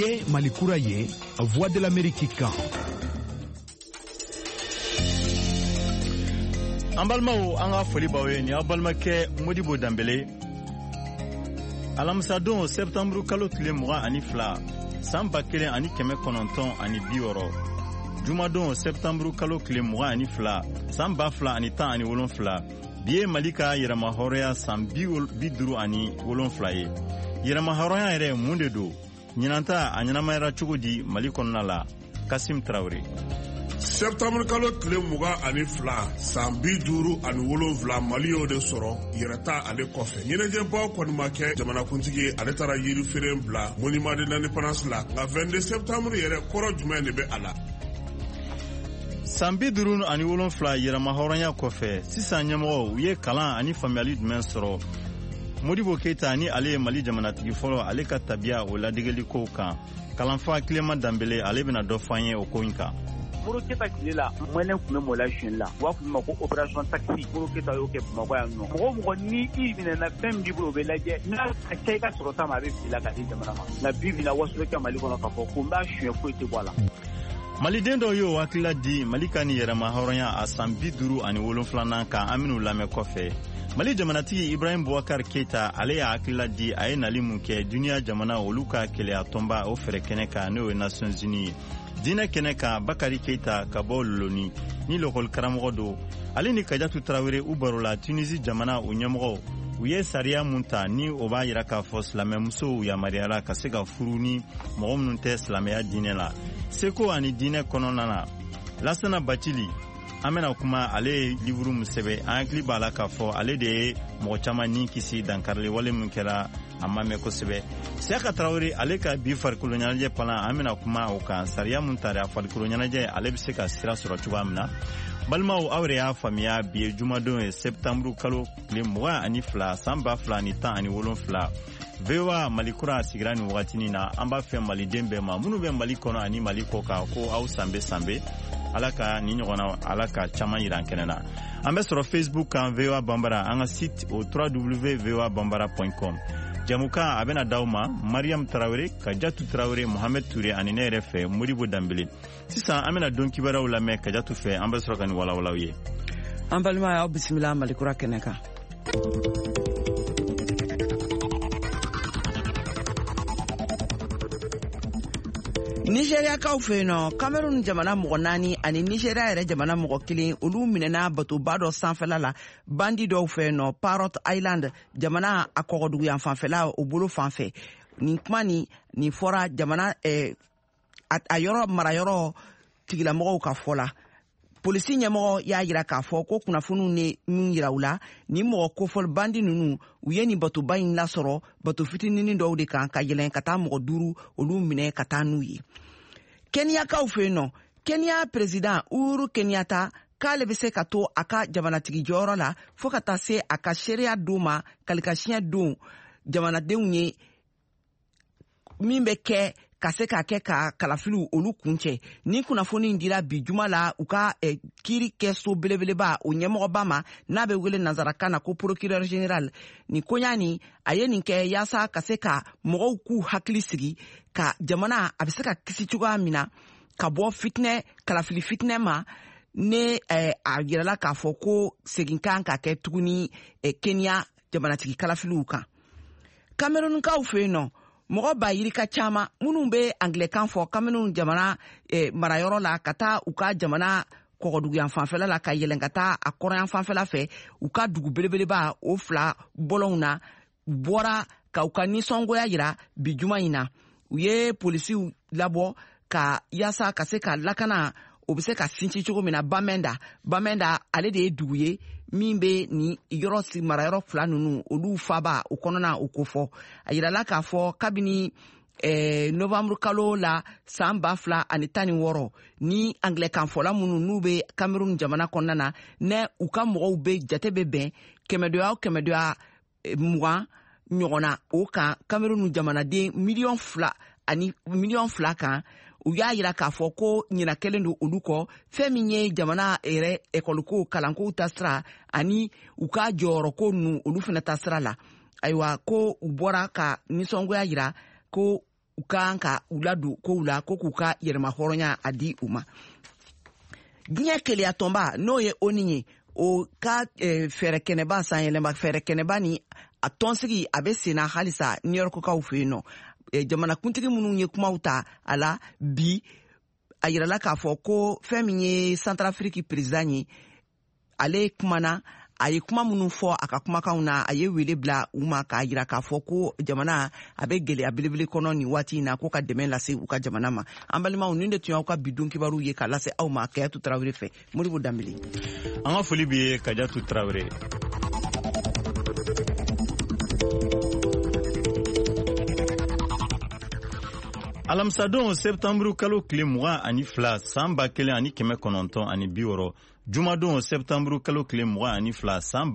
Niye Malikura ye, Voix de l'Amérique kan. An balimaw an ka foli b'aw ye ni aw balimakɛ Modibo Dambele. Alamisa don septembre kalo tile 22 san 1960. Jumadon septembre kalo tile 22 san 2017 bi ye Mali ka yɛrɛmahɔrɔnya san 57 ye. Yɛrɛmahɔrɔnya yɛrɛ mun de don? Ɲinanta a ɲɛnamayara cogo di Mali kɔnɔna la? Kasim Traoré. Septembre kalo tile 22 san 57 Mali y'o de sɔrɔ yɛrɛta ale kɔfɛ. Ɲɛnajɛbaw kɔni ma kɛ jamanakuntigi ale taara yiriferen bila monument de l'indépendance la. Nka 22 septembre yɛrɛ kɔrɔ jumɛn de bɛ a la? San 57 yɛrɛmahɔrɔnya kɔfɛ sisan ɲɛmɔgɔw u ye kalan ani faamuyali jumɛn sɔrɔ? Modibo Keita ni ale ye Mali jamanatigi fɔlɔ ale ka tabiya o ladegeli kow kan. Kalanfa Clément Dambele ale bɛna dɔ fɔ an ye o ko in kan. Moro Keita tile la Maliɲɛn tun bɛ mɔla siyɛn la u b'a fɔ ma ko opération taxi. Moro Keita y'o kɛ Bamakɔ yan nɔ. Mɔgɔ mɔgɔ ni i minɛna fɛn min b'i bolo o bɛ lajɛ n'a ka ca i ka sɔrɔta ma a bɛ bila ka di jamana ma. Nka bi bi in na waso bɛ kɛ Mali kɔnɔ k'a fɔ ko n b'a siyɛn foyi tɛ bɔ a la. Maliden dɔw y'o hakilila di Mali ka ni yɛrɛmahɔrɔnya a san 57nan kan an min'u lamɛn kɔfɛ. Mali jamanatigi Ibrahim Boubacar Keita ale y'a hakilila di a ye nali mun kɛ duniya jamana olu ka kɛlɛya tɔnba o fɛrɛ kɛnɛ kan n'o ye Nations Unies ye. Diinɛ kɛnɛ kan Bakari Keita ka bɔ Loni ni lɔkɔli karamɔgɔ don ale ni Kadiatu Traoré u barola Tunisie jamana o ɲɛmɔgɔw u ye sariya mun ta ni o b'a yira k'a fɔ silamɛmusow yamaruyala ka se ka furu ni mɔgɔ minnu tɛ silamɛya diinɛ la. Seko ani diinɛ kɔnɔna na Lassana Bathily an bɛna kuma ale ye livre mun sɛbɛ an hakili b'a la k'a fɔ ale de ye mɔgɔ caman ni kisi dankarili wale mun kɛra a ma mɛn kosɛbɛ. Siyaka Traoré ale ka bi farikolo ɲɛnajɛ palan an bɛna kuma o kan sariya mun tari a farikolo ɲɛnajɛ ale bɛ se ka sira sɔrɔ cogoya min na. Balimaw aw yɛrɛ y'a faamuya bi ye jumadon ye septembre kalo tile 22 san 2017. VOA Malikura sigira ni wagatinin na an b'a fɛ maliden bɛɛ ma minnu bɛ Mali kɔnɔ ani Mali kɔ kan ko aw sanbe ala ka ni ɲɔgɔnna ala ka caman yiran kɛnɛ na. An bɛ sɔrɔ Facebook kan VOA Bambara an ka site o www.voabambara.com. Jamukan a bɛna d'aw ma Mariam Traoré, Kadiatu Traoré, Mohamed Touré ani ne yɛrɛ fɛ Modibo Dambele. Sisan an bɛna don kibaruyaw lamɛn Kadiatu fɛ an bɛ sɔrɔ ka ni walawalaw ye. An balima y'aw bisimila Malikura kɛnɛ kan. Nigeriakaw fɛ yen nɔ Cameroun jamana mɔgɔ 4 ani Nigeria yɛrɛ jamana mɔgɔ 1 olu minɛna batoba dɔ sanfɛla la bandi dɔw fɛ yen nɔ Parrot Island jamana a kɔgɔduguyan fanfɛla o bolo fanfɛ. Nin kuma nin fɔra jamana a yɔrɔ marayɔrɔ tigilamɔgɔw ka fɔ la. Polisi ɲɛmɔgɔ y'a yira k'a fɔ ko kunnafoniw ne min yira u la ni mɔgɔ kofɔli bandi ninnu u ye nin batoba in lasɔrɔ bato fitininin dɔw de kan ka yɛlɛn ka taa mɔgɔ 5 olu minɛ ka taa n'u ye. Keniyakaw fɛ yen nɔ Kenya président Uhuru Kenyatta k'ale bɛ se ka to a ka jamanatigi jɔyɔrɔ la fo ka taa se a ka seereya don ma kalikasiɲɛ don jamanadenw ye min bɛ kɛ ka se k'a kɛ ka kalafiliw olu kuncɛ. Ni kunnafoni in dira bi juma la u ka kiiri kɛ so belebeleba o ɲɛmɔgɔba ma n'a bɛ wele nanzarakan na ko procureur général. Ni koɲa nin a ye nin kɛ yaasa ka se ka mɔgɔw k'u hakili sigi ka jamana a bɛ se ka kisi cogoya min na ka bɔ fitinɛ kalafili fitinɛ ma ne a yirala k'a fɔ ko segin kan ka kɛ tuguni Kenya jamanatigi kalafiliw kan. Camerounkaw fɛ yen nɔ mɔgɔ ba yirika caman minnu bɛ anglɛkan fɔ Cameroun jamana marayɔrɔ la ka taa u ka jamana kɔgɔduguyan fanfɛla la ka yɛlɛn ka taa a kɔrɔyan fanfɛla fɛ u ka dugu belebeleba o 2 bɔlɔnw na u bɔra ka u ka nisɔngoya yira bi juma in na. U ye polisiw labɔ ka yaasa ka se ka lakana o bɛ se ka sinci cogo min na Bamenda ale de ye dugu ye min bɛ ni yɔrɔ marayɔrɔ 2 ninnu olu faba o kɔnɔna o ko fɔ. A yirala k'a fɔ kabini novembre kalo la san 2016 ni anglɛkan fɔla minnu n'u bɛ Cameroun jamana kɔnɔna na ne u ka mɔgɔw bɛ jate bɛ bɛn 120 ɲɔgɔnna o kan Cameroun jamanaden 2 kan. U y'a yira k'a fɔ ko ɲina kelen don olu kɔ fɛn min ye jamana yɛrɛ ekɔliko kalankow ta sira ani u ka jɔyɔrɔko ninnu olu fana ta sira la. Ayiwa ko u bɔra ka nisɔngoya yira ko u kan ka u ladon kow la ko k'u ka yɛrɛma hɔrɔnya a di u ma. Diɲɛ keleya tɔnba n'o ye ONU ye o ka fɛɛrɛ kɛnɛba sanyɛlɛma fɛɛrɛ kɛnɛba ni a tɔnsigi a bɛ senna halisa New York kaw fɛ yen nɔ. Jamanakuntigi minnu ye kumaw ta a la bi a yirala k'a fɔ ko fɛn min ye Centrafrique président ye ale kumana a ye kuma minnu fɔ a ka kumakanw na a ye wele bila u ma k'a yira k'a fɔ ko jamana a bɛ gɛlɛya belebele kɔnɔ nin waati in na ko ka dɛmɛ lase u ka jamana ma. An balimaw nin de tun y'aw ka bidon kibaru ye k'a lase aw ma Kayatu Tarawele fɛ. Modibo Dambele. An ka foli b'i ye Kayatu Tarawele. Alamisadon septambru kalo tile 22 san 1960 jumadon septambru kalo tile 22 san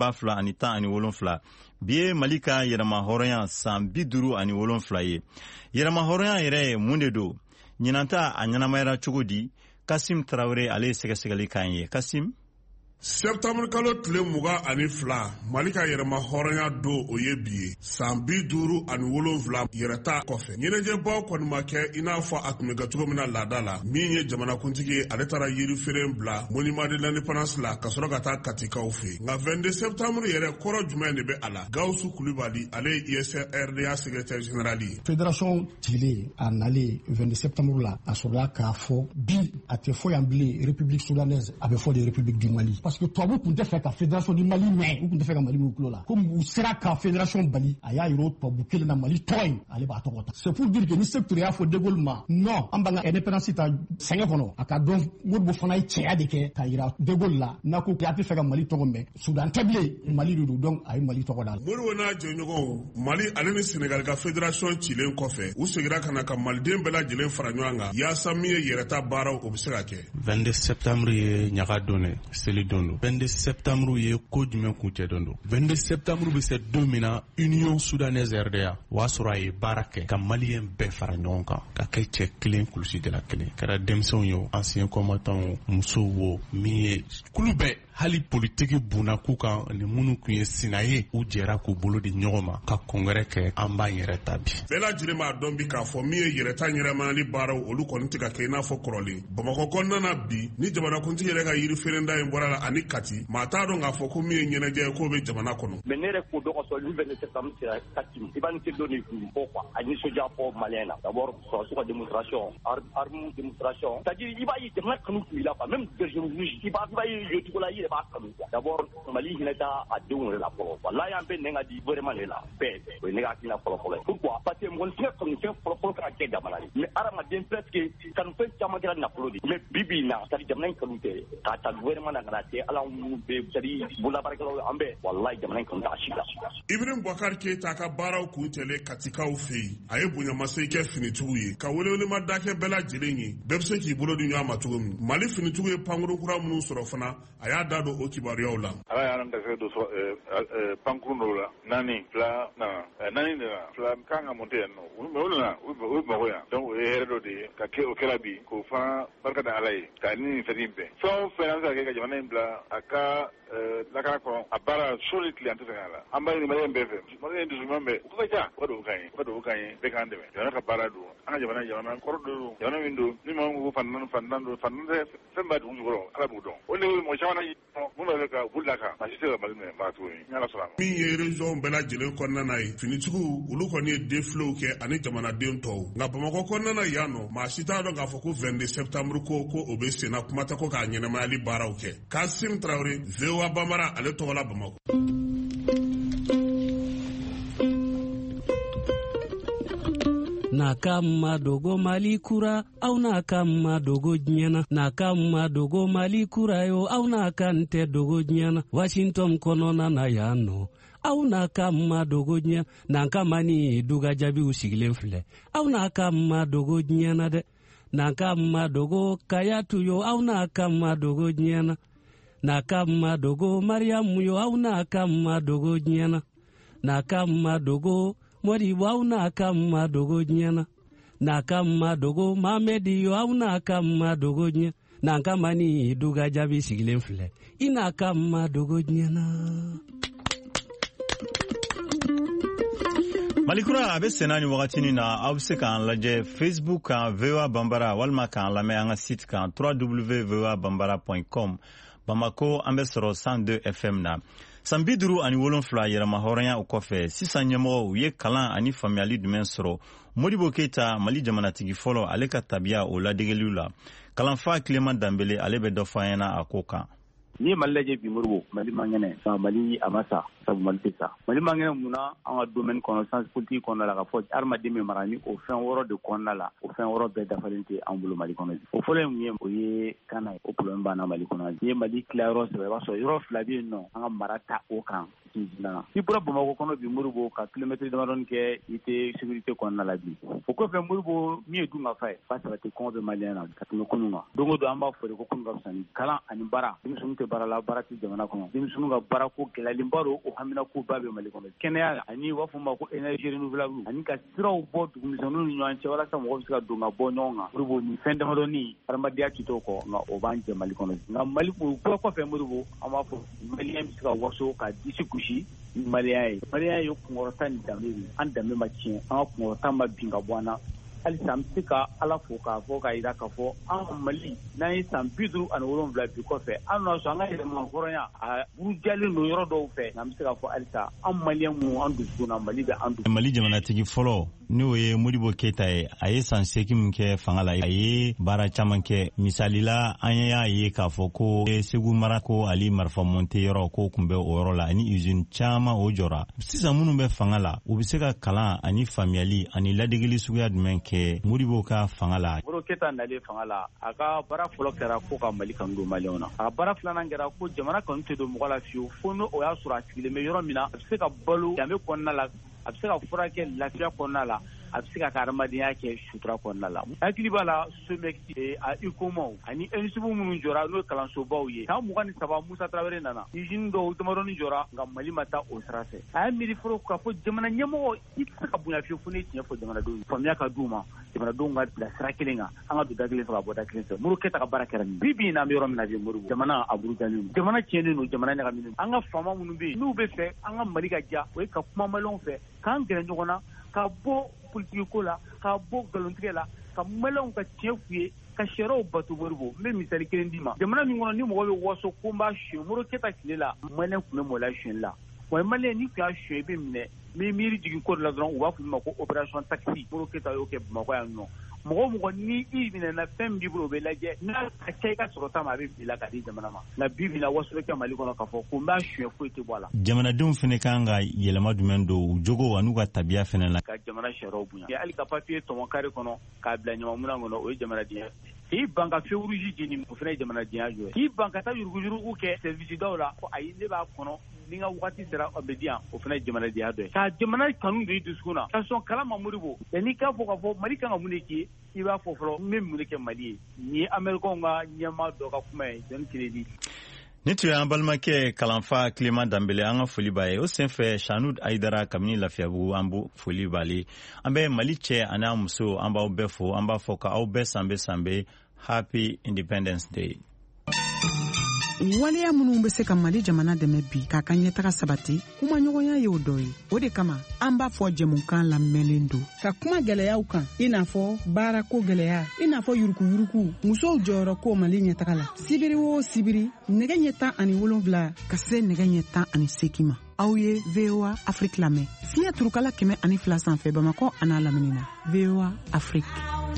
2017 bi ye Mali ka yɛrɛma hɔrɔnya san 57 ye. Yɛrɛma hɔrɔnya yɛrɛ ye mun de don? Ɲinanta a ɲɛnamayara cogo di? Kasim Tarawele ale ye sɛgɛsɛgɛli k'an ye. Kasim. Septembre kalo tile 22 Mali ka yɛrɛma hɔrɔnya don o ye bi ye san 57 yɛrɛta kɔfɛ. Ɲɛnajɛbaw kɔni ma kɛ i n'a fɔ a tun bɛ kɛ cogo min na laada la min ye jamanakuntigi ye ale taara yiriferen bila monument de l'indépendance la ka sɔrɔ ka taa katikaw fɛ. Nka 22 septembre yɛrɛ kɔrɔ jumɛn de bɛ a la? Gawusu Kulibali ale ye ISRDA secrétaire général ye. Fédération tigile a nalen 22 septembre la a sɔrɔla k'a fɔ bi a tɛ fɔ yan bilen République soudanaise a bɛ fɔ de République du Mali. Parce que tubabu tun tɛ fɛ ka fédération du Mali mɛn u tun tɛ fɛ ka Mali min tulo la comme u sera ka fédération bali a y'a yira o tubabu kelen na Mali tɔgɔ in ale b'a tɔgɔ ta. C'est pour dire que ni secteur y'a fɔ De Gaulle ma non an b'an ka indépendance ta sɛgɛn kɔnɔ a ka dɔn Modibo fana ye cɛya de kɛ k'a yira De Gaulle la n'a ko a tɛ fɛ ka Mali tɔgɔ mɛn Soudan tɛ bilen Mali de don donc a ye Mali tɔgɔ da. Modibo n'a jɛɲɔgɔnw Mali ale ni Sénégal ka fédération cilen kɔfɛ u segira ka na ka maliden bɛɛ lajɛlen fara ɲɔgɔn kan yaasa min ye yɛrɛta baaraw o bɛ se ka kɛ. 22 septembre ye ɲaga don dɛ seli don don. 22 septembre ye ko jumɛn kuncɛ don don. 22 septembre bɛ se don min na Union soudanaise RDA o y'a sɔrɔ a ye baara kɛ ka maliyɛn bɛɛ fara ɲɔgɔn kan ka kɛ cɛ kelen kulusi de la kelen. Kɛra denmisɛnw ye ancien combattants musow wo min ye kulu bɛɛ hali politiki bunna k'u kan ni minnu tun ye sina ye u jɛra k'u bolo di ɲɔgɔn ma ka kɔngɛrɛ kɛ an b'an yɛrɛ ta bi. Bɛɛ lajɛlen b'a dɔn bi k'a fɔ min ye yɛrɛta ɲɛnamayali baaraw olu kɔni tɛ ka kɛ i n'a fɔ kɔrɔlen. Bamakɔ kɔnɔna na bi ni jamanakuntigi yɛrɛ ka yiriferenda in bɔra la ani Kati maa t'a dɔn k'a fɔ ko min ye ɲɛnajɛ ye k'o bɛ jamana kɔnɔ. Mais ne yɛrɛ ko dɔn kosɔn lu 22 septembre sera Kati i b'a ni se dɔ de kun fɔ quoi a nisɔndiya fɔ maliyɛn na d'abord sɔrɔsiw ka démonstration arme démonstration c'est-à-dire i b'a ye jamana kanu tun b'i la quoi même bergeron rouge i b'a ye yocogo la i yɛrɛ b'a kanu quoi. D'abord Mali hinɛ t'a a denw yɛrɛ la fɔlɔ quoi là y'an bɛ nɛn ka di gouvernement de la bɛɛ o ye ne ka hakilina fɔlɔ ye. Pourquoi? Parce que mɔgɔninfin kanufɛn fɔlɔ ka kɛ jamana ye mais adamaden presque kanufɛn caman kɛra nafolo de mais bi bi in na c'est-à-dire jamana in kanu tɛ k'a ta gouvernement na ka na kɛ ala minnu bɛ c'est-à-dire bololabaarakɛlaw an bɛɛ wallahi jamana in kanu t'a si la. Ibrahim Boubacar Keita ka baaraw kuntɛlen katikaw fɛ yen a ye bonyamasegin kɛ finitigiw ye ka welewelema da kɛ bɛɛ lajɛlen ye bɛɛ bɛ se k'i bolo di ɲɔgɔn ma cogo min. Mali finitigiw ye pankuru kura minnu sɔrɔ fana a y'a da don o kibaruyaw la. Ala y'an garisɛgɛ don pankuru dɔw la naani fila nana naani de la fila kan ka monter yan nɔ mais olu nana u bɛ mako yan donc o ye hɛrɛ dɔ de ye ka kɛ o kɛra bi k'o fana barika da Ala ye ka ni nin fɛn in bɛn fɛn o fɛn an bɛ se ka kɛ ka jamana in bila a ka lakana kɔnɔ a baara so ni tile an tɛ se ka la an b'a ɲini maliyɛn bɛɛ fɛ maliyɛn dusukun bɛɛ u ka ca u ka dugawu k'an ye bɛɛ k'an dɛmɛ jamana ka baara don an ka jamana kɔrɔ don jamana min don ni maa min ko fantan don fantan tɛ fɛn b'a dugu jukɔrɔ Ala b'u dɔn o de ye mɔgɔ caman ye minnu bɛ ka boli la kan maa si tɛ ka Mali minɛ maa tuguni ni Ala sɔnna a ma. Min ye région bɛɛ lajɛlen kɔnɔna na ye finitigiw olu kɔni ye défilew kɛ ani jamanaden tɔw nka Bamakɔ kɔnɔna na yan nɔ maa si t'a dɔn k'a fɔ ko 22 septembre ko o bɛ senna kuma tɛ ko k'a ɲɛnamayali baaraw kɛ. Kasim Tarawele VOA Bambara ale tɔgɔ la Bamakɔ. Na kama dogo Mali kura au na kama dogo nyana na kama dogo Mali kura yo au na kante dogo nyana Washington konona na yano au na kama dogo nyana na kama ni duga jabi usigilen filɛ au na kama dogo nyana de na kama dogo Kayatu yo au na kama dogo nyana na kama dogo Mariamu yo au na kama dogo nyana na kama dogo Modibo au na kama dogo nyana na kama dogo Mamedi yo au na kama dogo nyana na kama ni duga jabi sigilen filɛ ina kama dogo nyana. Malikura a bɛ senna ni wagatinin na aw bɛ se k'an lajɛ Facebook kan VOA Bambara walima k'an lamɛn an ka site kan www.voabambara.com. Bamako an bɛ sɔrɔ 102 FM na. San 57 yɛrɛma hɔrɔnya o kɔfɛ sisan ɲɛmɔgɔw u ye kalan ani faamuyali jumɛn sɔrɔ. Modibo Keita Mali jamanatigi fɔlɔ ale ka tabiya o ladegeliw la. Kalanfa Clément Dambele ale bɛ dɔ fɔ an ɲɛna a ko kan. Ni Mali lajɛ bi Modibo Mali mangɛnɛ Mali a ma sa sabu Mali tɛ sa. Mali mangɛnɛ mun na an ka domaine kɔnɔ science politique kɔnɔna la ka fɔ adamaden min mara ni o fɛn wɔɔrɔ de kɔnɔna la o fɛn wɔɔrɔ bɛɛ dafalen tɛ an bolo Mali kɔnɔ. O fɔlɔ ye mun ye o ye kana ye o problème banna Mali kɔnɔ. Ni Mali tilayɔrɔ sɛbɛ i b'a sɔrɔ yɔrɔ fila bɛ yen nɔ an ka mara ta o kan. I bɔra Bamako kɔnɔ bi Modibo ka kilomètre damadɔni kɛ i tɛ sécurité kɔnɔna la bi. O kɔfɛ Modibo min ye dun ka fa ye ba sabati kɔngɔ bɛ Malien na ka tɛmɛ kunun kan. Don o don an b'a fɔ de ko kunun ka fisa ni kalan ani baara. Denmisɛnninw tɛ baara la baara tɛ jamana kɔnɔ. Denmisɛnninw ka baara ko gɛlɛyalenba don o hamina ko ba bɛ Mali kɔnɔ. Kɛnɛya ani u b'a fɔ ma ko énergie renouvelable ani ka siraw bɔ dugumisɛnninw ni ɲɔgɔn cɛ walasa mɔgɔw bɛ se ka don ka bɔ ɲɔgɔn kan. Modibo ni fɛn damadɔni adamadenya tɛ t'o kɔ nka o b'an jɛ Mali kɔnɔ. Nka Mali o kɔfɛ Modibo an b'a fɔ Malien bɛ se ka waso ka disi gosi Malien ye kunkɔrɔta ni danbe de an danbe ma tiɲɛ an ka kunkɔrɔta ma bin ka bɔ an na halisa an bɛ se ka Ala fo k'a fɔ k'a jira k'a fɔ an ka Mali n'an ye san 57 bi kɔfɛ an n'a sɔrɔ an ka yɛlɛma hɔrɔnya a burujalen don yɔrɔ dɔw fɛ nka an bɛ se k'a fɔ halisa an Malien minnu an dusukun na Mali bɛ an dusukun. Mali jamanatigi fɔlɔ n'o ye Modibo Keita ye a ye san 8 min kɛ fanga la a ye baara caman kɛ misali la an y'a ye k'a fɔ ko Segu mara ko ali marifa monte yɔrɔ ko tun bɛ o yɔrɔ la ani usine caman o jɔra sisan minnu bɛ fanga la u bɛ se ka kalan ani faamuyali ani ladegeli suguya jumɛn kɛ Modibo ka fanga la. Modibo Keita nalen fanga la a ka baara fɔlɔ kɛra ko ka Mali kanu don Malien na a ka baara filanan kɛra ko jamana kanu tɛ don mɔgɔ la fiyewu fo n'o y'a sɔrɔ a sigilen bɛ yɔrɔ min na a bɛ se ka balo danbe kɔnɔna la a bɛ se ka furakɛ lafiya kɔnɔna la a bɛ se ka hadamadenya kɛ sutura kɔnɔna la. Hakili b'a la Somexi a ICOMAw ani INSUB minnu jɔra n'o ye kalansobaw ye san 23 Musa Traoré nana usine dɔw damadɔni jɔra nka Mali ma taa o sira fɛ a ye miiri fɔlɔ k'a fɔ jamana ɲɛmɔgɔ i tɛ se ka bonya fiyewu fo ne tiɲɛ fɔ jamanadenw ye faamuya ka d'u ma jamanadenw ka bila sira kelen kan an ka don da kelen fɛ ka bɔ da kelen fɛ. Modibo Keita ka baara kɛra nin bi bi in na an bɛ yɔrɔ min na bi Modibo jamana a burujalen don jamana tiɲɛnen don jamana ɲagaminen an ka faama minnu bɛ yen n'u bɛ fɛ an ka Mali ka diya o ye ka kuma Malienw fɛ k'an gɛrɛ ɲɔgɔn na ka bɔ politique ko la ka bɔ nkalontigɛ la ka Malienw ka tiɲɛ f'u ye ka sariyaw bato Modibo n bɛ misali kelen d'i ma jamana min kɔnɔ ni mɔgɔ bɛ waso ko n b'a suyɛn Modibo Keita tile la Malien tun bɛ mɔgɔla suyɛnli la wa Malien n'i tun y'a suyɛn i bɛ minɛ n'i miiri jigin ko de la dɔrɔn u b'a fɔ ma ko opération taxi Modibo Keita y'o kɛ Bamakɔ yan nɔ mɔgɔ ni i minɛna fɛn min b'i bolo o bɛ lajɛ n'a ka ca i ka sɔrɔta ma a bɛ bila ka di jamana ma nka bi bi la waso bɛ kɛ Mali kɔnɔ k'a fɔ ko n b'a suyɛn foyi tɛ bɔ a la. Jamanadenw fana kan ka yɛlɛma jumɛn don u jogo an'u ka tabiya fana la. Ka jamana sariyaw bonya hali ka papier tɔmɔ kare kɔnɔ k'a bila ɲamanminɛn kɔnɔ o ye jamanadenya k'i ban ka feu rouge jeni o fana ye jamanadenya jɔ ye k'i ban ka taa yuruguyurugu kɛ service daw la ko ayi ne b'a kɔnɔ ni n ka wagati sera o bɛ di yan o fana ye jamanadenya dɔ ye ka jamana kanu don i dusukun na ka sɔn kala ma Modibo yanni k'a fɔ k'a fɔ Mali kan ka mun de kɛ i b'a fɔ fɔlɔ n bɛ mun de kɛ Mali ye nin ye Américains ka ɲɛmaa dɔ ka kuma ye John Kennedy. Ni tun y'an balimakɛ kalanfa Clément Dambele an ka foli b'a ye o senfɛ Chanoud Aidara kabini Lafiyabugu an b'o foli b'ale an bɛ Mali cɛ ani an muso an b'aw bɛɛ fo an b'a fɔ k'aw bɛɛ sanbe Happy Independence Day. Waleya minnu bɛ se ka Mali jamana dɛmɛ bi k'a ka ɲɛtaga sabati kuma ɲɔgɔnya ye o dɔ ye o de kama an b'a fɔ jɛmukan lamɛnlen don ka kuma gɛlɛyaw kan i n'a fɔ baarako gɛlɛya i n'a fɔ yuruguyurugu musow jɔyɔrɔ ko Mali ɲɛtaga la sibiri o sibiri nɛgɛ ɲɛ 17 ka se nɛgɛ ɲɛ 18 ma aw ye VOA Afrique lamɛn fiɲɛ turukala 102 sanfɛ Bamakɔ an'a lamini na VOA Afrique.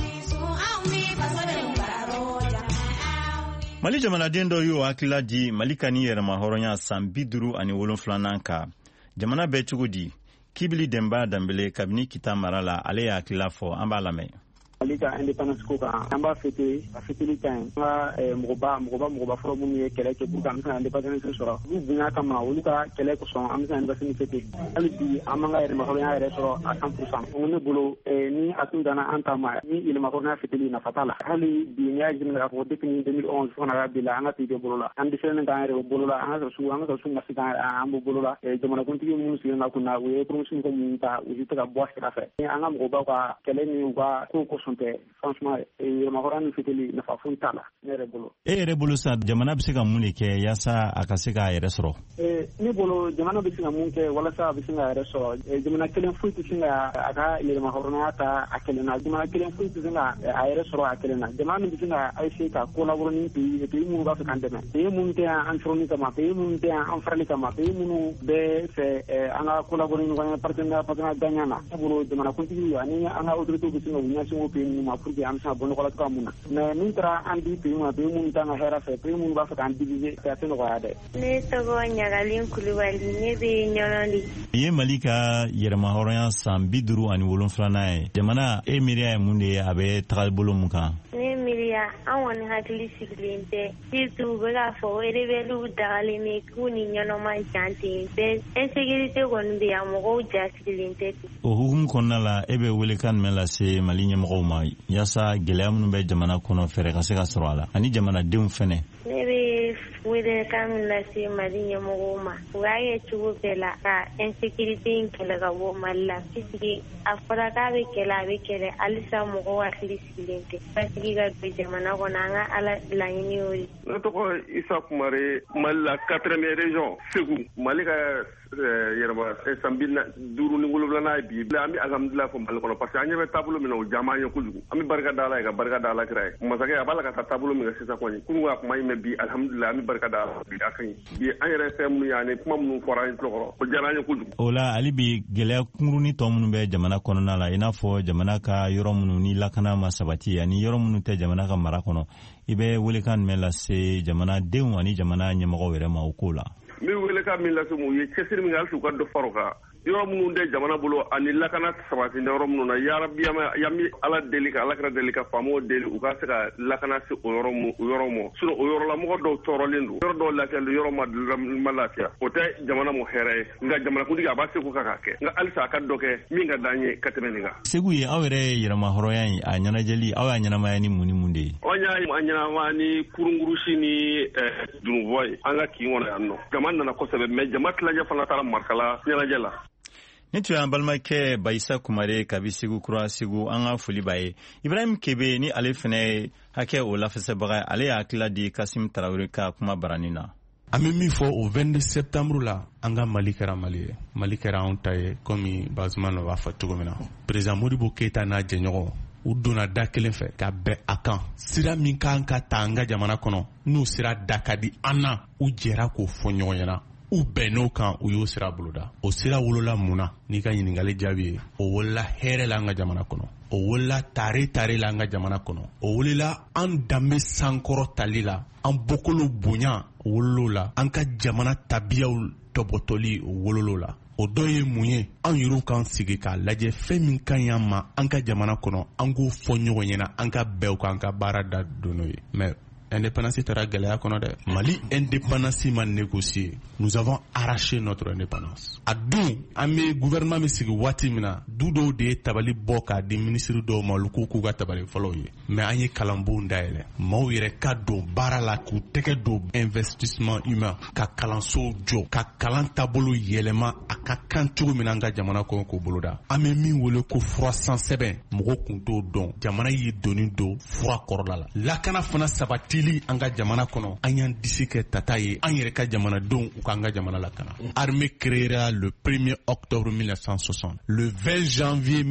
Mali jamanaden dɔ y'o hakilila di Mali ka ni yɛrɛma hɔrɔnya san 57 kan jamana bɛ cogo di Kibili Demba Dambele kabini Kita mara la ale y'a hakilila fɔ an b'a lamɛn. Mali ka indépendance ko kan an b'a fêter a fêteli ka ɲi an ka mɔgɔba fɔlɔ minnu ye kɛlɛ kɛ pour que an bɛ se ka indépendance sɔrɔ olu bonya kama olu ka kɛlɛ kosɔn an bɛ se ka indépendance fêter hali bi an m'an ka yɛrɛmahɔrɔnya yɛrɛ sɔrɔ à 100%. Ne bolo ni a tun danna an ta ma ni yɛrɛmahɔrɔnya fêteli nafa t'a la hali bi n'i y'a jigin k'a fɔ depuis 2011 fo kana bi la an ka pays bɛ bolo la an dɛsɛlen k'an yɛrɛ bolo la an ka sɔrɔ ma se k'an an bɛ bolo la jamanakuntigi minnu sigilen na kunna u ye promotion ko minnu ta u tɛ ka bɔ sira fɛ an ka mɔgɔbaw ka kɛlɛ ni u ka ko kosɔn tun tɛ franchement yɛlɛmahɔrɔnya ni fiteli nafa foyi t'a la ne yɛrɛ bolo. E yɛrɛ bolo sa jamana bɛ se ka mun de kɛ yaasa a ka se k'a yɛrɛ sɔrɔ? Ne bolo jamana bɛ se ka mun kɛ walasa a bɛ se k'a yɛrɛ sɔrɔ. Jamana kelen foyi tɛ se ka a ka yɛlɛmahɔrɔnya ta a kelen na. Jamana kelen foyi tɛ se ka a yɛrɛ sɔrɔ a kelen na. Jamana min bɛ se ka essayer ka collaborer ni pays minnu b'a fɛ k'an dɛmɛ. Pays minnu tɛ an sɔrɔni kama, pays minnu tɛ an farali kama, pays minnu bɛ fɛ an ka collaborer ɲɔgɔn ye partenariat gagnant na. Ne bolo jamanakuntigi ani an ka autorités bɛ se ka ɲɛsin o pays ninnu ma pour que an bɛ se ka bɔ nɔgɔ la cogoya min na. Mais min taara an di pays ma, pays minnu t'an ka hɛrɛ fɛ, pays minnu b'a fɛ k'an diviser, a tɛ nɔgɔya dɛ. Ne tɔgɔ Ɲagalen Kulibali, ne bɛ Ɲɔnɔli. I ye Mali ka yɛrɛmahɔrɔnya san 57nan ye. Jamana e miiriya ye mun de ye a bɛ taga bolo mun kan? Ne miiriya an kɔni hakili sigilen tɛ. Surtout u bɛ k'a fɔ rebelliw dagalen bɛ k'u ni ɲɛnɔma jan ten. Bɛɛ insécurité kɔni bɛ yan, mɔgɔw ja sigilen tɛ. O hukumu kɔnɔna la e bɛ welekan jumɛn lase Mali ɲɛmɔgɔw ma yaasa gɛlɛya minnu bɛ jamana kɔnɔ fɛɛrɛ ka se ka sɔrɔ a la ani jamanadenw fɛnɛ? Ne bɛ welekan min lase Mali ɲɛmɔgɔw ma u y'a kɛ cogo bɛɛ la ka insécurité in kɛlɛ ka bɔ Mali la puisque a fɔra k'a bɛ kɛlɛ a bɛ kɛlɛ halisa mɔgɔw hakili sigilen tɛ basigi ka don jamana kɔnɔ an ka Ala laɲini y'o ye. Ne tɔgɔ Isa Kumare, Mali la 4e région Segu. Mali ka yɛrɛma san 57nan ye bi an bɛ alhamdulillah fɔ Mali kɔnɔ parce que an ɲɛ bɛ taabolo min na o jaaman ye kojugu. An bɛ barika da Ala ye ka barika da Alakira ye. Masakɛ a b'a la ka taa taabolo min kan sisan kɔni kunun a kuma in mɛn bi alhamdulillah an bɛ barika da Ala bi a ka ɲi. Bi an yɛrɛ fɛn minnu ye ani kuma minnu fɔra an tulokɔrɔ o diyara an ye kojugu. O la hali bi gɛlɛya kunkurunin tɔ minnu bɛ jamana kɔnɔna la i n'a fɔ jamana ka yɔrɔ minnu ni lakana ma sabati ani yɔrɔ minnu tɛ jamana ka mara kɔnɔ i bɛ welekan jumɛn lase jamanadenw ani jamana ɲɛmɔgɔw yɛrɛ ma o ko la? N bɛ welekan min lase u ye cɛsiri min kɛ hali u ka dɔ fara o kan. Yɔrɔ minnu tɛ jamana bolo ani lakana sabati yɔrɔ minnu na yarabi yan bɛ Ala deli ka Alakira deli ka faamaw deli u ka se ka lakana se o yɔrɔ ma sinon o yɔrɔ la mɔgɔ dɔw tɔɔrɔlen don yɔrɔ dɔw lafiyalen don yɔrɔ ma lafiya o tɛ jamana mɔ hɛrɛ ye nka jamanakuntigi a b'a seko ka kɛ nka halisa a ka dɔ kɛ min ka d'an ye ka tɛmɛ nin kan. Segu ye aw yɛrɛ yɛrɛmahɔrɔnya in a ɲɛnajɛli aw y'a ɲɛnamaya ni mun ni mun de ye? An y'a ɲɛnamaya ni kurungurusi ni dunubɔ ye an ka kin kɔnɔ yan nɔ jama nana kosɛbɛ mais jama tilancɛ fana taara marikala ɲɛnajɛ la. Ni tun y'an balimakɛ Bayisa Kumare kabi Segu kura Segu an ka foli b'a ye. Ibrahim Kebe ni ale fana ye hakɛ o lafɛsɛbaga ale y'a hakilila di Kasim Tarawele ka kuma baranin na. An bɛ min fɔ o 22 septembre la an ka Mali kɛra Mali ye. Mali kɛra anw ta ye komi Bazumana b'a fɔ cogo min na. Président Modibo Keita n'a jɛɲɔgɔn u donna da kelen fɛ ka bɛn a kan. Sira min kan ka ta an ka jamana kɔnɔ n'u sira da ka di an na u jɛra k'o fɔ ɲɔgɔn ɲɛna. U bɛnn'o kan u y'o sira boloda. O sira wolola mun na n'i ka ɲininkali jaabi ye o wolola hɛrɛ la an ka jamana kɔnɔ. O wolola tare la an ka jamana kɔnɔ. O wolola an danbe sankɔrɔ tali la an bɔkolo bonya wololo la an ka jamana tabiyaw tɔbɔtɔli wololo la. O dɔ ye mun ye an yɛrɛw kan sigi k'a lajɛ fɛn min ka ɲi an ma an ka jamana kɔnɔ an k'o fɔ ɲɔgɔn ɲɛna an ka bɛn o kan an ka baara da don n'o ye. Mais indépendance taara gɛlɛya kɔnɔ dɛ. Mali indépendance ma négocier. Nous avons arraché notre indépendance. A don an bɛ gouvernement min sigi waati min na du dɔw de ye tabali bɔ k'a di ministre dɔw ma olu k'u ka tabali fɔlɔw ye. Mais an ye kalanbonw dayɛlɛ. Maaw yɛrɛ ka don baara la k'u tɛgɛ don investissement humain ka kalansow jɔ ka kalan taabolo yɛlɛma a ka kan cogo min na an ka jamana kɔnɔ k'o boloda. An bɛ min wele ko fura san sɛbɛn mɔgɔw kun t'o dɔn jamana ye donni don fura kɔrɔla la. Lakana fana sabati an ka jamana kɔnɔ an y'an disi kɛ tata ye an yɛrɛ ka jamanadenw u k'an ka jamana lakana. Armée créera le 1er octobre 1960. Le 20 janvier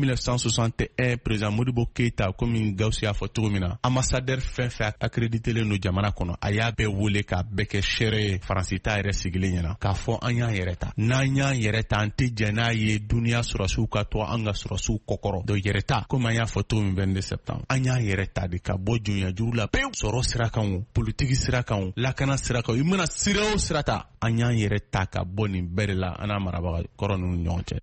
1961 président Modibo Keita comme Gawusu y'a fɔ cogo min na ambassadeur fɛn fɛn accréditelen don jamana kɔnɔ a y'a bɛɛ wele k'a bɛɛ kɛ seere ye Faransi ta yɛrɛ sigilen ɲɛna k'a fɔ an y'an yɛrɛ ta n'an y'an yɛrɛ ta an tɛ jɛn n'a ye duniya sɔrɔsiw ka to an ka sɔrɔsiw kɔkɔrɔ donc yɛrɛ ta comme an y'a fɔ cogo min 22 septembre an y'an yɛrɛ ta de ka bɔ jɔnya juru la pewu sɔrɔ sira kan o politiki sira kan o lakana sira kan o i mana sira o sira ta an y'an yɛrɛ ta ka bɔ nin bɛɛ de la an n'a marabaga kɔrɔ ninnu ɲɔgɔn cɛ.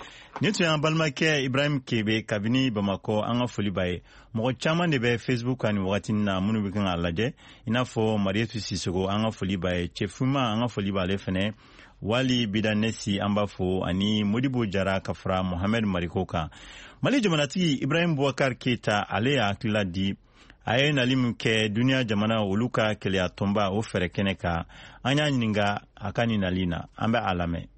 Ni tun y'an balimakɛ Ibrahim Kebe kabini Bamakɔ an ka foli b'a ye. Mɔgɔ caman de bɛ Facebook kan nin wagati na minnu bɛ kan k'a lajɛ i n'a fɔ Marietu Sisoko an ka foli b'a ye. Cɛfuma an ka foli b'ale fɛnɛ. Wali Bidanesi an b'a fɔ ani Modibo Jara ka fara Mohamed Mariko kan. Mali jamanatigi Ibrahim Boubacar Keita ale y'a hakilila di a ye nali min kɛ duniya jamana olu ka kɛlɛya tɔnba o fɛrɛ kɛnɛ kan an y'a ɲininka a ka nin nali na an bɛ a lamɛn.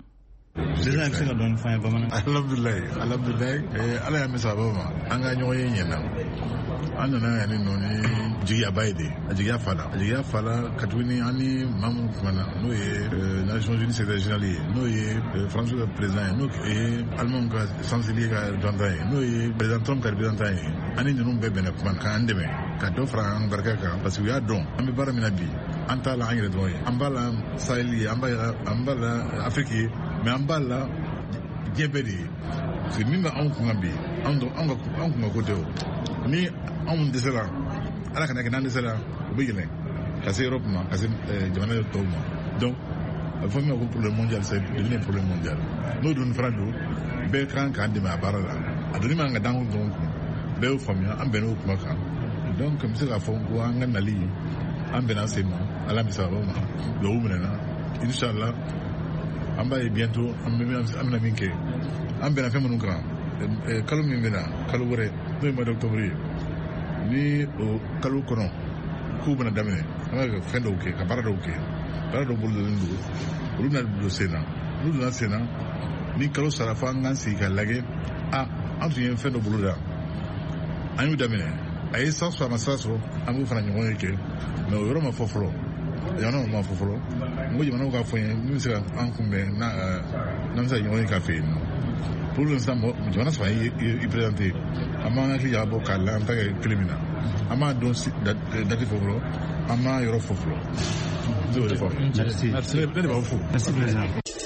Déjà c'est ka don fa bamanan. Alhamdulillah ala ya misa bama an ga nyoye nyena an nana yani noni jiya bayde jiya fala katwini ani mamu mana no ye Nations Unies secrétaire général no ye François président no ye allemand ka chancelier ka jandaye no ye président Trump ka président ani nunu bebe na kuma ka andeme ka do fran barka ka parce que ya don an be bara minabi an ta la angre doye an bala Saheli an bala Afrique mais an bala jebedi c'est min ba an kunga bi an kunga kote o ni an desela ala kana kana desela bigile kasi Europe ma kasi jamana yo toma donc il faut même pour le mondial c'est devenu pour le mondial nous dun frado be kan kan de ma barala adoni ma nga dangu donc be famia an beno kuma kan donc comme c'est la fongo an nali an bena sema ala bisa ba ma lo umena inshallah an ba bientôt an na minke an bena fema nunka kalu min bena kalu wore no ma docteur ni o kalu kono ku bena damene an ga fendo ke ka barado ke barado bulu ndu runa do sena ni kalu sarafa ngan si ka lage an tu fendo bulu da an yu damene ay saso ma saso an bu fana nyoy ke no yoro ma foforo yana ma foforo ngoji mana ka foye ni se an kumbe na sa nyoy ka fe pour l'instant mo jona so yi présenter ama ki ya bo kala en tant que criminel ama don dati foforo ama yoro foforo merci président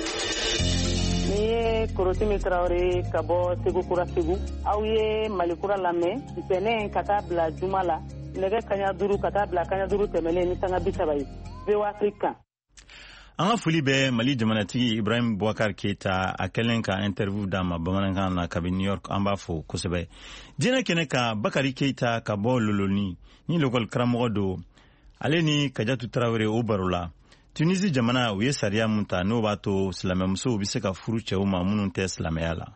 Korotimi Traoré ka bɔ Segu Kura Segu aw ye Malikura lamɛn ntɛnɛn ka taa bila juma la nɛgɛ kaɲa 5 ka taa bila kaɲa 5 tɛmɛlen ni sanga 30 ye VOA Afrique. An ka foli bɛ Mali jamanatigi Ibrahim Boubacar Keita a kɛlen ka interview d'a ma bamanankan na kabini New York an b'a fo kosɛbɛ. Diinɛ kɛnɛ kan Bakari Keita ka bɔ Loloni ni l'école karamɔgɔ don ale ni Kadiatou Traoré o baro la. Tunisie jamana u ye sariya mun ta n'o b'a to silamɛmusow bɛ se ka furu cɛw ma minnu tɛ silamɛya la.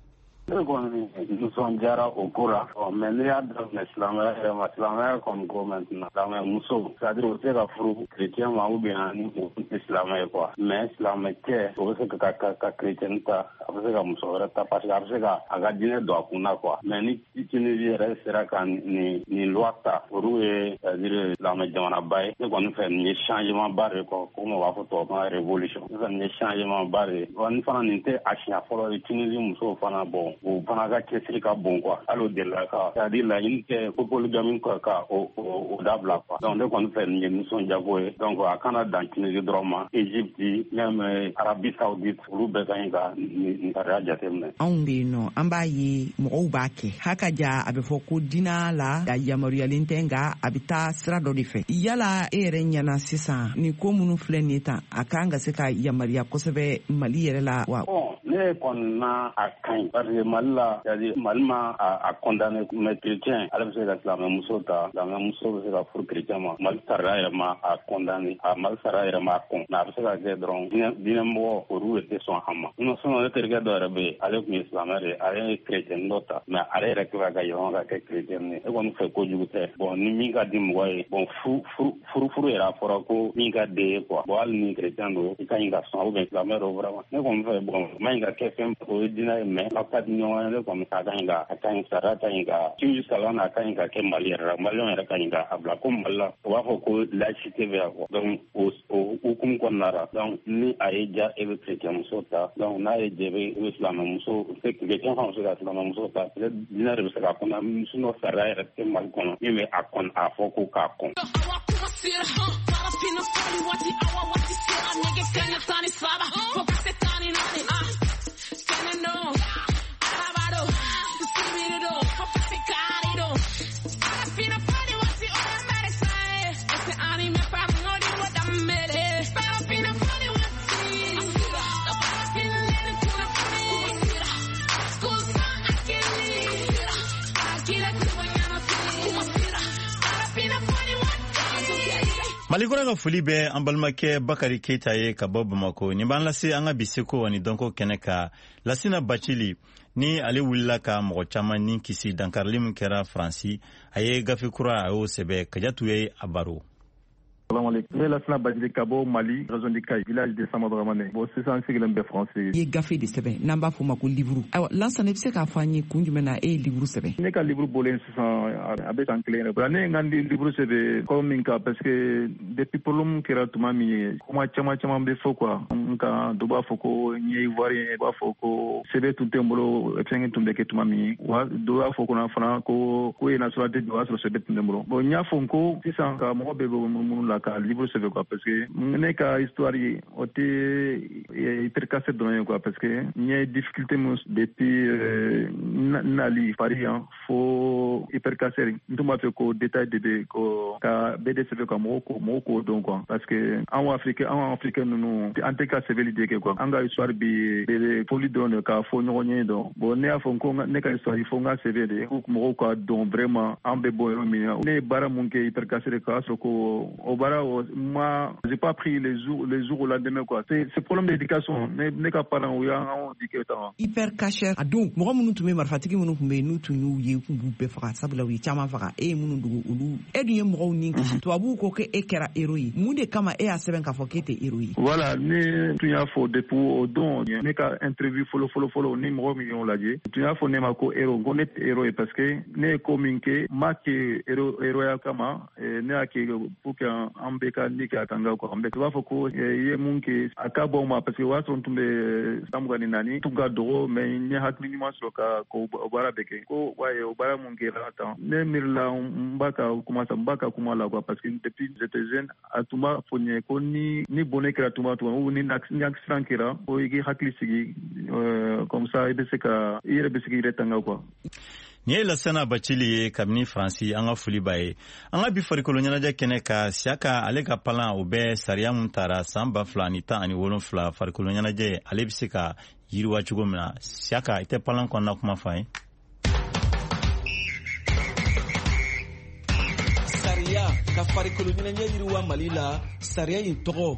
Ne kɔni nisɔndiyara o ko la mais n'i y'a daminɛ silamɛya yɛrɛ ma silamɛya kɔni ko maintenant silamɛmuso c'est-à-dire o bɛ se ka furu chrétien ma ou bien ni o tɛ silamɛ ye quoi mais silamɛcɛ o bɛ se ka chrétien ta a bɛ se ka muso wɛrɛ ta parce que a bɛ se ka a ka diinɛ don a kunna quoi mais ni Tunisie yɛrɛ sera ka nin loi ta olu ye c'est-à-dire silamɛ jamanaba ye ne kɔni fɛ nin ye changement ba de ye quoi comme o b'a fɔ tubabukan révolution ne fɛ nin ye changement ba de ye ni fana nin tɛ a siɲɛ fɔlɔ ye Tunisie musow fana bon o fana ka cɛsiri ka bon quoi hali o delila ka c'est-à-dire laɲini tɛ ko polygamy ka o dabila quoi donc ne kɔni fɛ nin ye nisɔndiyago ye donc a kana dan Tunisie dɔrɔn ma Égypte même Arabie Saoudite olu bɛɛ ka ɲi ka nin sariya jateminɛ. Anw bɛ yen nɔ an b'a ye mɔgɔw b'a kɛ hakaja a bɛ fɔ ko diinɛ la a yamaruyalen tɛ nka a bɛ taa sira dɔ de fɛ yala e yɛrɛ ɲɛna sisan ni ko minnu filɛ nin ye tan a kan ka se ka yamaruya kosɛbɛ Mali yɛrɛ la wa. Ne kɔni na a ka ɲi parce que Mali la c'est-à-dire Mali ma a condamné mais chrétien ale bɛ se ka silamɛmuso ta silamɛmuso bɛ se ka furu chrétien ma Mali sariya yɛrɛ ma a condamné Mali sariya yɛrɛ ma a kɔn mais a bɛ se ka kɛ dɔrɔn diinɛmɔgɔ olu tɛ sɔn a ma sinon ne terikɛ dɔ yɛrɛ bɛ yen ale tun ye silamɛ de ye ale ye chrétien dɔ ta mais ale yɛrɛ kɛra ka yɛlɛma ka kɛ chrétien ye e kɔni fɛ kojugu tɛ bon ni min ka di mɔgɔ ye bon furu yɛrɛ a fɔra ko min ka den ye quoi bon hali ni chrétien don i ka ɲi ka sɔn ou bien silamɛ don vraiment ne kɔni fɛ bon ma ɲi ka kɛ fɛn o ye diinɛ ye mais a ka di ɲɔgɔn ye ne kɔni a ka ɲi sariya ka ɲi ka tuuti salan a ka ɲi ka kɛ Mali yɛrɛ la maliyɛnw yɛrɛ ka ɲi ka a bila ko Mali la o b'a fɔ ko laïcité bɛ yan quoi donc o hukumu kɔnɔna la donc ni a ye ja e bɛ chrétienmuso ta donc n'a ye ja e bɛ silamɛmuso chrétien fana bɛ se ka silamɛmuso ta peut-être diinɛ de bɛ se ka kɔnɔ sinon sariya yɛrɛ tɛ Mali kɔnɔ min bɛ a kɔn a fɔ ko k'a kɔn. Malikura ka foli bɛ an balimakɛ Bakari Keita ye ka bɔ Bamako nin b'an lase an ka bi seko ani dɔnko kɛnɛ ka Lasina Bacili ni ale wulila ka mɔgɔ caman ni kisi dankarili min kɛra Faransi a ye gafe kura a y'o sɛbɛ Kadiatou ye a baro. Ne lasana Badji Kabo Mali région de Kayi village de Samadramane. Bon sisan sigilen bɛ français. Ye gafe de sɛbɛn n'an b'a fɔ ma ko livre. Ayiwa Lansana i bɛ se k'a fɔ an ye kun jumɛn na e ye livre sɛbɛn? Ne ka livre bɔlen sisan a bɛ san kelen yɛrɛ. Ne ye n ka livre sɛbɛn ko min kan parce que depuis problème kɛra tuma min ye kuma caman bɛ fɔ quoi. Nka dɔ b'a fɔ ko n ye ivoirien b'a fɔ ko sɛbɛn tun tɛ n bolo fɛn tun bɛ kɛ tuma min ye. Wa dɔ b'a fɔ ko fana ko ye nationalité o y'a sɔrɔ sɛbɛn tun tɛ n bolo. Bon n y'a fɔ ko sisan ka mɔgɔ bɛɛ bɛ mun la ka livre sɛbɛn quoi parce que ne ka histoire ye o tɛ hypercassé dɔrɔn ye quoi parce que n ye difficulté mun depuis nali Paris yan fo hypercassé n tun b'a fɛ ko détail de bɛ ko ka bɛɛ de sɛbɛn ka mɔgɔw k'o dɔn quoi parce que anw africain ninnu an tɛ ka sɛbɛnni de kɛ quoi an ka histoire bi foli dɔrɔn de ka fɔ ɲɔgɔn ye dɔn bon ne y'a fɔ ko ne ka histoire fo n ka sɛbɛn de ko mɔgɔw ka dɔn vraiment an bɛ bɔ yɔrɔ min na ne ye baara mun kɛ hypercassé de k'a sɔrɔ ko o baara moi j'ai pas pris les jours au lendemain quoi c'est problème d'éducation ne ka parents o y'an dike tan hypercaché a don mɔgɔ minnu tun bɛ marifatigi minnu tun bɛ yen n'u tun y'u ye k'u b'u bɛɛ faga sabula u ye caman faga e ye minnu dogo olu e dun ye mɔgɔw ni kisi tubabuw ko ko e kɛra héros ye mun de kama e y'a sɛbɛn k'a fɔ k'e tɛ héros ye voilà ne tun y'a fɔ depuis o don ne ka interview fɔlɔ ni mɔgɔ min y'o lajɛ tun y'a fɔ ne ma ko héros ko ne tɛ héros ye parce que ne ye ko min kɛ ma kɛ héroya kama ne y'a kɛ pour que an bɛɛ ka ni kɛ a kan quoi n b'a fɔ ko ye mun kɛ a ka bɔ ma parce que o y'a sɔrɔ n tun bɛ san 24 tun ka dɔgɔ mais n ye hakili ɲuman sɔrɔ ka o baara bɛɛ kɛ ko waye o baara mun kɛra tan ne miirila n b'a ka kuma la quoi parce que depuis j'étais jeune a tun b'a fɔ n ye ko ni bɔnɛ kɛra tuma ou ni accident kɛra ko i k'i hakili sigi comme ça i yɛrɛ bɛ se k'i yɛrɛ tanga quoi. Ni ye Lansana Bacili ye kabini Faransi an ka foli b'a ye. An ka bi farikolo ɲɛnajɛ kɛnɛ ka Siyaka ale ka palan o bɛ sariya mun tara san 2017 farikolo ɲɛnajɛ ale bɛ se ka yiriwa cogo min na. Siyaka i tɛ palan kɔnɔna kuma fɔ an ye. Sariya ka farikolo ɲɛnajɛ yiriwa Mali la sariya in tɔgɔ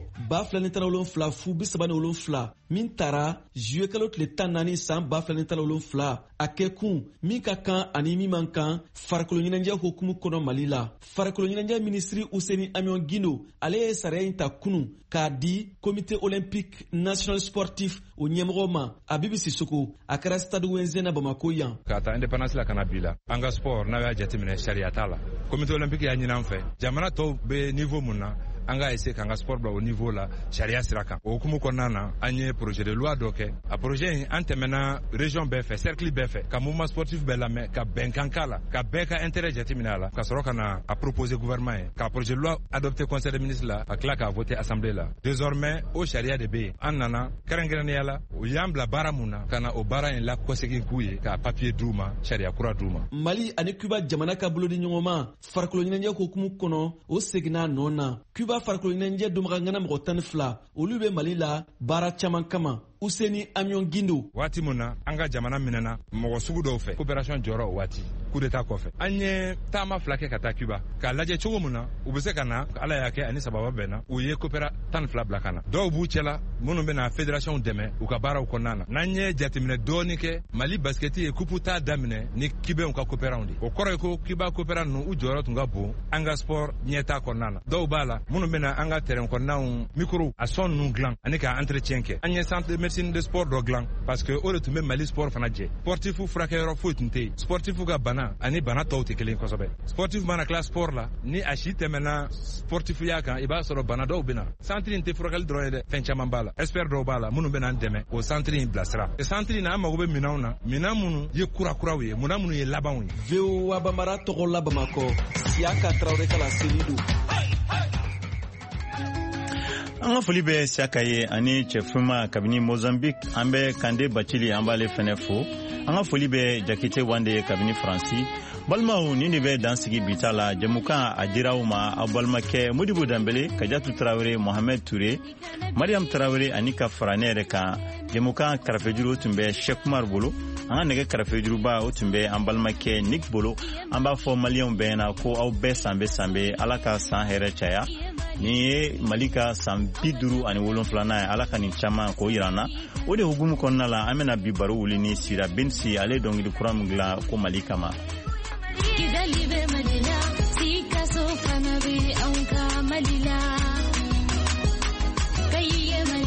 2017 fu 37 min tara juillet kalo tile 14 san 2017 a kɛ kun min ka kan ani min man kan farikolo ɲɛnajɛ hukumu kɔnɔ Mali la. Farikolo ɲɛnajɛ ministri Useni Amion Gindo ale ye sariya in ta kunu k'a di comité olympique national sportif o ɲɛmɔgɔ ma a BBC Soko a kɛra stade Wenzena Bamako yan. Ka ta indépendance la kana bila an ka sport n'a y'a jateminɛ sariya t'a la comité olympique y'a ɲini an fɛ jamana tɔw bɛ niveau mun na an ka essayer k'an ka sport bila o niveau la sariya sira kan o hukumu kɔnɔna na an ye projet de loi dɔ kɛ a projet in an tɛmɛna région bɛɛ fɛ cercle bɛɛ fɛ ka mouvement sportif bɛɛ lamɛn ka bɛnkan k'a la ka bɛɛ ka intérêt jateminɛ a la ka sɔrɔ ka na a proposer gouvernement ye ka projet de loi adopté conseil des ministres la ka tila k'a voter assemblée la désormais o sariya de bɛ yen an nana kɛrɛnkɛrɛnnenya la o y'an bila baara mun na ka na o baara in la kɔsegin k'u ye ka papier d'u ma sariya kura d'u ma. Mali ani Cuba jamana ka bolo di ɲɔgɔn ma farikolo ɲɛnajɛ hukumu kɔnɔ o seginna nɔ na Cuba farikolo ɲɛnajɛ dɔnbagangana mɔgɔ 12 olu bɛ Mali la baara caman kama. Useni Amion Gindo waati mun na an ka jamana minɛna mɔgɔ sugu dɔw fɛ coopération jɔra o waati coup d'état kɔfɛ an ye taama 2 kɛ ka taa Cuba k'a lajɛ cogo mun na u bɛ se ka na ala y'a kɛ ani sababa bɛnna u ye coopéra 12 bila ka na dɔw b'u cɛla minnu bɛna fédération dɛmɛ u ka baaraw kɔnɔna na n'an ye jateminɛ dɔɔni kɛ Mali basketi ye coupe ta daminɛ ni Cubain ka coopérants de o kɔrɔ ye ko Cuba coopérants ninnu u jɔyɔrɔ tun ka bon an ka sport ɲɛta kɔnɔna na dɔw b'a la minnu bɛna an ka terrain kɔnɔnaw micro a son ninnu dilan ani ka entretien kɛ an ye centre médecine de sport dɔ dilan parce que o de tun bɛ Mali sport fana jɛ sportifu furakɛyɔrɔ foyi tun tɛ yen sportifu ka bana ani bana tɔw tɛ kelen kosɛbɛ sportif mana tila sport la ni a si tɛmɛna sportifuya kan i b'a sɔrɔ bana dɔw bɛ na centre in tɛ furakɛli dɔrɔn ye dɛ fɛn caman b'a la expert dɔw b'a la minnu bɛ n'an dɛmɛ o centre in bilasira centre in na an mago bɛ minɛnw na minɛn minnu ye kurakuraw ye minnu ye labanw ye. VOA Bambara tɔgɔ la Bamakɔ Siyaka Traoré Kala Selidu. An ka foli bɛ Siyaka ye ani cɛfuma kabini Mozambique an bɛ Kande Bacili an b'ale fɛnɛ fo an ka foli bɛ Jakite Wande kabini Faransi balimaw nin de bɛ dansigi bita la jamukan a diraw ma aw balimakɛ Modibo Dambele Kajatu Traoré Mohamed Touré Mariam Traoré ani ka fara ne yɛrɛ kan jamukan karafejuru tun bɛ Cheikh Umar bolo an ka nɛgɛ karafejuruba o tun bɛ an balimakɛ Nick bolo an b'a fɔ maliyɛnw bɛɛ na ko aw bɛɛ sanbe ala ka san hɛrɛ caya nin ye Mali ka san 57 ye ala ka nin caman k'o yirana o de hukumu kɔnɔna la an bɛna bi baro wuli ni Sira Bensi ale dɔnkili kura min dilan ko Mali kama kidali be malila sika so fana be anka malila kaye